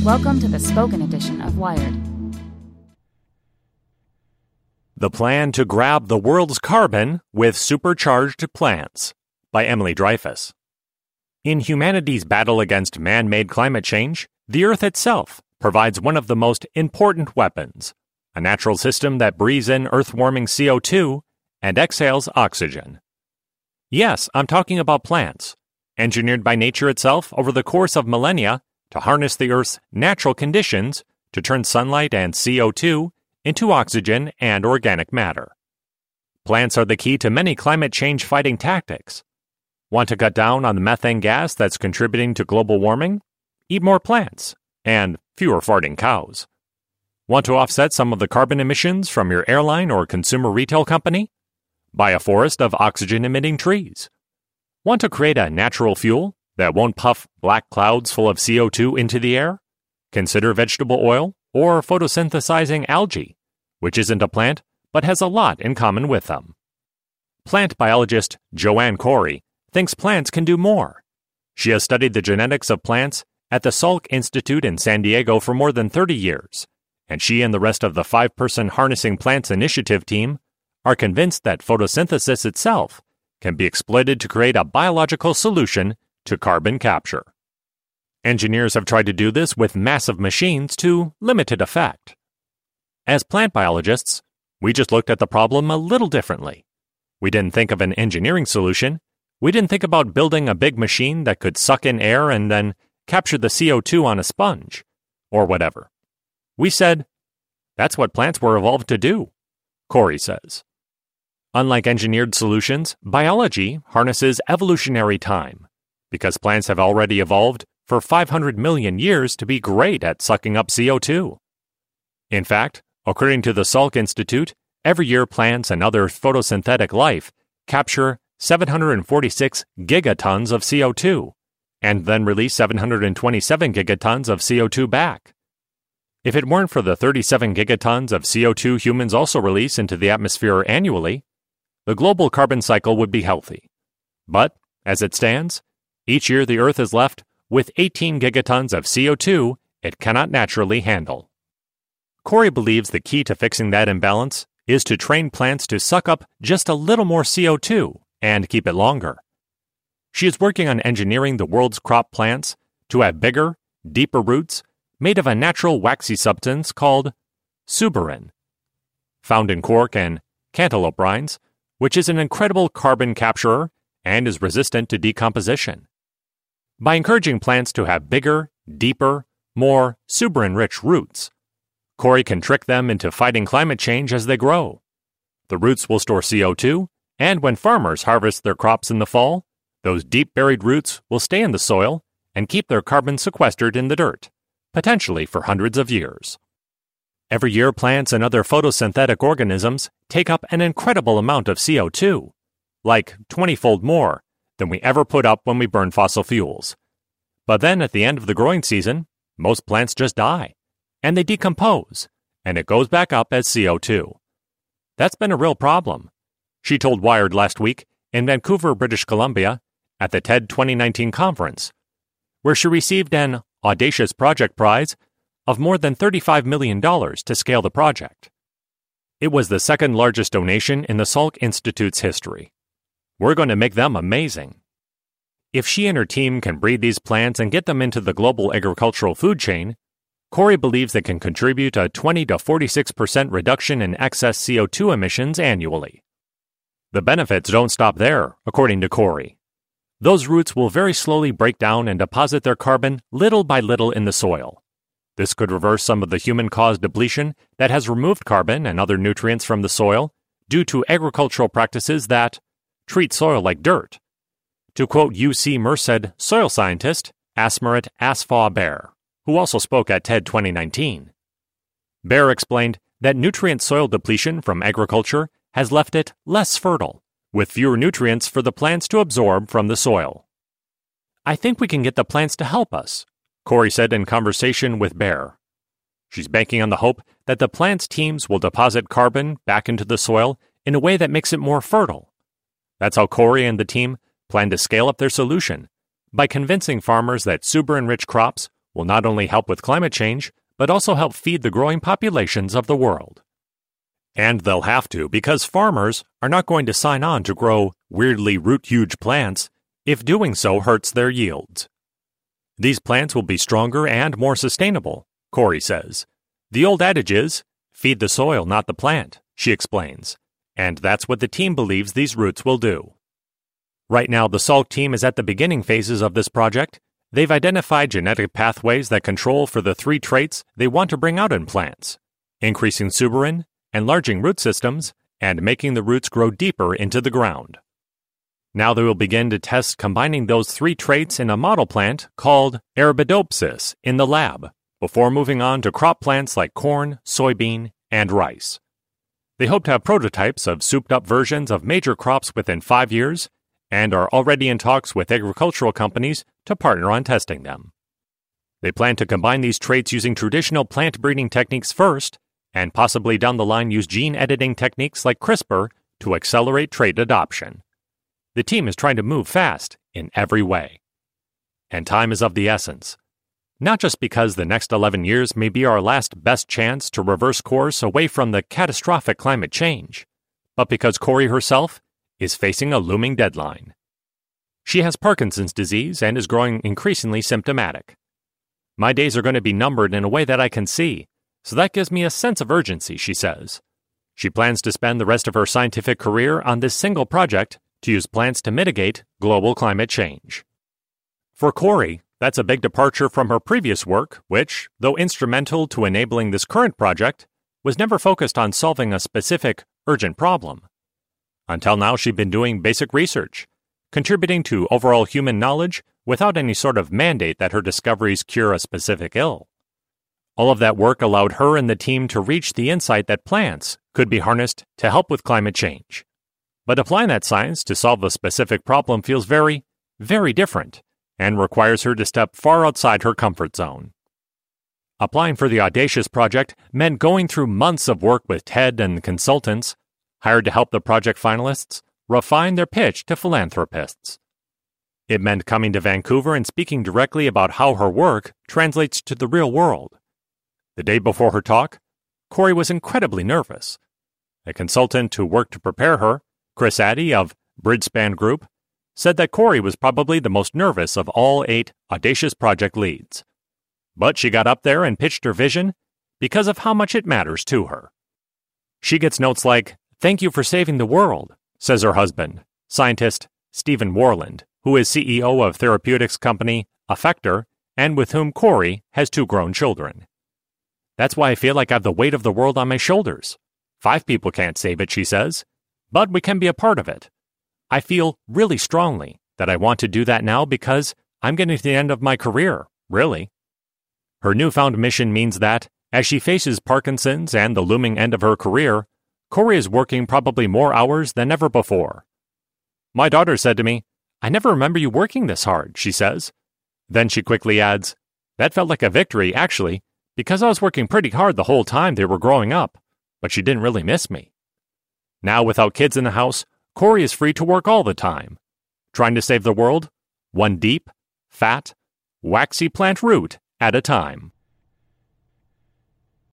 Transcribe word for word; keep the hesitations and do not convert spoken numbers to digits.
Welcome to the spoken edition of Wired. The Plan to Grab the World's Carbon with Supercharged Plants by Emily Dreyfus. In humanity's battle against man-made climate change, the Earth itself provides one of the most important weapons, a natural system that breathes in Earth-warming C O two and exhales oxygen. Yes, I'm talking about plants, engineered by nature itself over the course of millennia to harness the Earth's natural conditions to turn sunlight and C O two into oxygen and organic matter. Plants are the key to many climate change-fighting tactics. Want to cut down on the methane gas that's contributing to global warming? Eat more plants and fewer farting cows. Want to offset some of the carbon emissions from your airline or consumer retail company? Buy a forest of oxygen-emitting trees. Want to create a natural fuel that won't puff black clouds full of C O two into the air? Consider vegetable oil or photosynthesizing algae, which isn't a plant but has a lot in common with them. Plant biologist Joanne Corey thinks plants can do more. She has studied the genetics of plants at the Salk Institute in San Diego for more than thirty years, and she and the rest of the five-person Harnessing Plants Initiative team are convinced that photosynthesis itself can be exploited to create a biological solution to carbon capture. Engineers have tried to do this with massive machines to limited effect. As plant biologists, we just looked at the problem a little differently. We didn't think of an engineering solution. We didn't think about building a big machine that could suck in air and then capture the C O two on a sponge, or whatever. We said, that's what plants were evolved to do, Corey says. Unlike engineered solutions, biology harnesses evolutionary time, because plants have already evolved for five hundred million years to be great at sucking up C O two. In fact, according to the Salk Institute, every year plants and other photosynthetic life capture seven hundred forty-six gigatons of C O two, and then release seven hundred twenty-seven gigatons of C O two back. If it weren't for the thirty-seven gigatons of C O two humans also release into the atmosphere annually, the global carbon cycle would be healthy. But, as it stands, each year the Earth is left with eighteen gigatons of C O two it cannot naturally handle. Corey believes the key to fixing that imbalance is to train plants to suck up just a little more C O two and keep it longer. She is working on engineering the world's crop plants to have bigger, deeper roots made of a natural waxy substance called suberin, found in cork and cantaloupe rinds, which is an incredible carbon capturer and is resistant to decomposition. By encouraging plants to have bigger, deeper, more suberin-rich roots, Corey can trick them into fighting climate change as they grow. The roots will store C O two, and when farmers harvest their crops in the fall, those deep-buried roots will stay in the soil and keep their carbon sequestered in the dirt, potentially for hundreds of years. Every year, plants and other photosynthetic organisms take up an incredible amount of C O two, like twenty-fold more than we ever put up when we burn fossil fuels. But then at the end of the growing season, most plants just die, and they decompose, and it goes back up as C O two. That's been a real problem, she told Wired last week in Vancouver, British Columbia, at the TED twenty nineteen conference, where she received an Audacious Project Prize of more than thirty-five million dollars to scale the project. It was the second largest donation in the Salk Institute's history. We're going to make them amazing. If she and her team can breed these plants and get them into the global agricultural food chain, Corey believes they can contribute a twenty to forty-six percent reduction in excess C O two emissions annually. The benefits don't stop there, according to Corey. Those roots will very slowly break down and deposit their carbon little by little in the soil. This could reverse some of the human-caused depletion that has removed carbon and other nutrients from the soil due to agricultural practices that treat soil like dirt. To quote U C Merced soil scientist Asmarit Asfaw-Bear, who also spoke at TED twenty nineteen. Bear explained that nutrient soil depletion from agriculture has left it less fertile, with fewer nutrients for the plants to absorb from the soil. I think we can get the plants to help us, Corey said in conversation with Bear. She's banking on the hope that the plants' teams will deposit carbon back into the soil in a way that makes it more fertile. That's how Corey and the team plan to scale up their solution, by convincing farmers that suberin-rich crops will not only help with climate change, but also help feed the growing populations of the world. And they'll have to, because farmers are not going to sign on to grow weirdly root-huge plants if doing so hurts their yields. These plants will be stronger and more sustainable, Corey says. The old adage is, feed the soil, not the plant, she explains. And that's what the team believes these roots will do. Right now, the Salk team is at the beginning phases of this project. They've identified genetic pathways that control for the three traits they want to bring out in plants: increasing suberin, enlarging root systems, and making the roots grow deeper into the ground. Now they will begin to test combining those three traits in a model plant called Arabidopsis in the lab, before moving on to crop plants like corn, soybean, and rice. They hope to have prototypes of souped-up versions of major crops within five years, and are already in talks with agricultural companies to partner on testing them. They plan to combine these traits using traditional plant breeding techniques first, and possibly down the line use gene editing techniques like CRISPR to accelerate trait adoption. The team is trying to move fast in every way. And time is of the essence. Not just because the next eleven years may be our last best chance to reverse course away from the catastrophic climate change, but because Corey herself is facing a looming deadline. She has Parkinson's disease and is growing increasingly symptomatic. My days are going to be numbered in a way that I can see, so that gives me a sense of urgency, she says. She plans to spend the rest of her scientific career on this single project to use plants to mitigate global climate change. For Corey, that's a big departure from her previous work, which, though instrumental to enabling this current project, was never focused on solving a specific, urgent problem. Until now, she'd been doing basic research, contributing to overall human knowledge without any sort of mandate that her discoveries cure a specific ill. All of that work allowed her and the team to reach the insight that plants could be harnessed to help with climate change. But applying that science to solve a specific problem feels very, very different, and requires her to step far outside her comfort zone. Applying for the Audacious project meant going through months of work with TED and consultants, hired to help the project finalists refine their pitch to philanthropists. It meant coming to Vancouver and speaking directly about how her work translates to the real world. The day before her talk, Corey was incredibly nervous. A consultant who worked to prepare her, Chris Addy of Bridgespan Group, said that Corey was probably the most nervous of all eight Audacious project leads. But she got up there and pitched her vision because of how much it matters to her. She gets notes like, "Thank you for saving the world," says her husband, scientist Stephen Warland, who is C E O of therapeutics company Affector, and with whom Corey has two grown children. "That's why I feel like I have the weight of the world on my shoulders. Five people can't save it," she says, "but we can be a part of it. I feel really strongly that I want to do that now because I'm getting to the end of my career, really." Her newfound mission means that, as she faces Parkinson's and the looming end of her career, Corey is working probably more hours than ever before. "My daughter said to me, 'I never remember you working this hard,'" she says. Then she quickly adds, "That felt like a victory, actually, because I was working pretty hard the whole time they were growing up, but she didn't really miss me." Now, without kids in the house, Corey is free to work all the time, trying to save the world, one deep, fat, waxy plant root at a time.